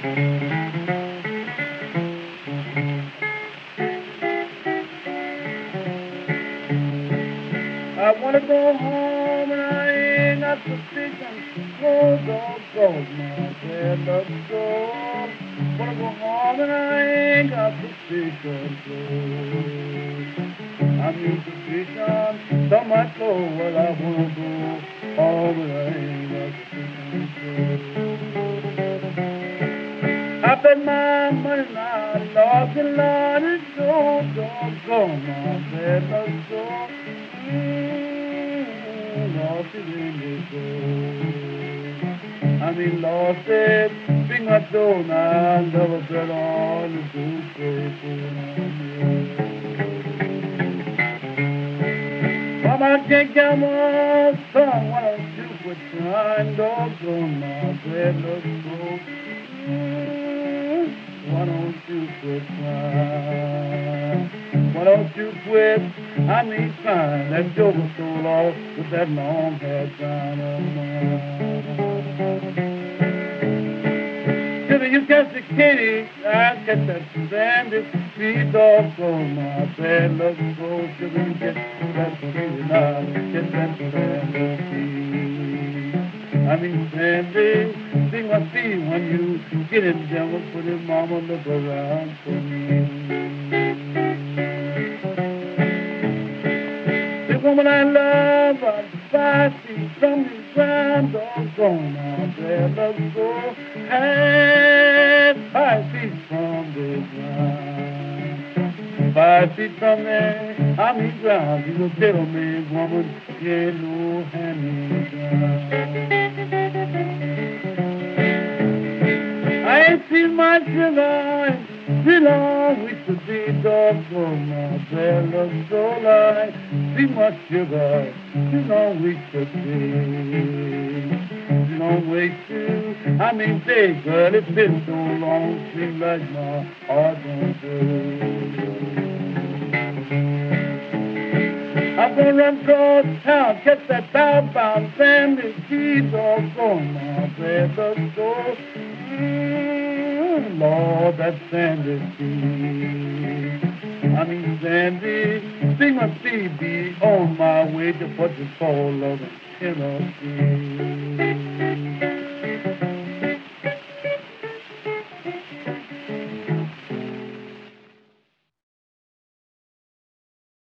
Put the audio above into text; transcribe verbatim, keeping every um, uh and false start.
I wanna go home and I ain't got the vision. Oh, don't go, my bed, let's go. Wanna go home and I ain't got the vision. I need the vision, so much so what I wanna go home and I ain't got the vision. I bet my money now, Lord, the Lord is so, don't go, my bed, let's go. Lost it in the soul. I mean, lost it. Bring my soul now. Never bet on the good faithful. Mama, can't get more song. Why don't you quit trying? Don't go my bed, let's go. Why don't you quit trying? Why don't you quit? I mean, fine, that joker so lost with that long hair down on mine. Sugar, you catch the kitty, I catch that bandit, feed dog on my bed, let's go. Sugar, you get that kitty, now get that bandit feed. I mean, Sandy, sing my feet when you get in devil, put his mama look around for me. The woman I love, I'm five feet from the ground, doggone my bed, let's go. Hey, five feet from the ground. Five feet from there, I'm in ground. You will tell me, woman, get no hand me down. I ain't seen my sugar in too long. We should be doggone my bed, let's go like. See my sugar, too long we should be. Too long way too. I mean, say, girl, it's been so long. Seems like my heart won't do. I'm gonna run across town, catch that bound family, keep on going, my bed, let's go. Mm, Lord, that Sandy Sea. I mean, Sandy, sing my C B on my way to what you call love in Tennessee.